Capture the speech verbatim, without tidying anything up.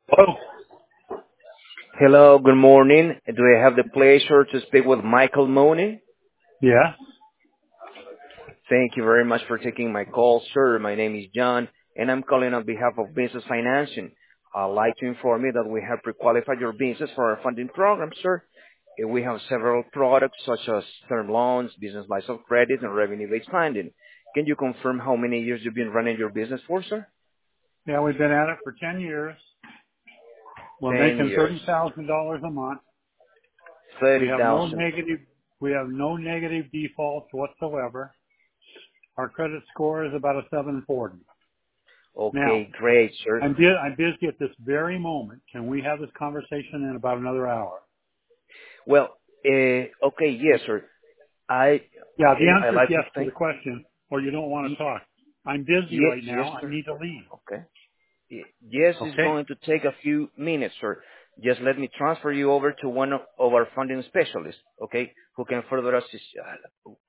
Oh, Hello, good morning. Do I have the pleasure to speak with Michael Mooney? yeah. Thank you very much for taking my call, sir. My name is John, and I'm calling on behalf of Business Financing. I'd like to inform you that we have pre-qualified your business for our funding program, sir. Uh, We have several products such as term loans, business lines of credit, and revenue-based funding. Can you confirm how many years you've been running your business for, sir? Yeah, we've been at it for ten years. We're Ten making years. thirty thousand dollars a month. We have no thirty thousand. negative, we have no negative defaults whatsoever. Our credit score is about a seven forty. Now, Okay, great, sir. I'm, bu- I'm busy at this very moment. Can we have this conversation in about another hour? Well, uh, okay, yes, sir. I Yeah, the okay. I answer is like to yes to the think. question, or you don't want to Ye- talk. I'm busy ye- right yes, now. I sir. need to leave. Okay. Ye- Yes, it's Okay? going to take a few minutes, sir. Just let me transfer you over to one of of our funding specialists, okay, who can further assist.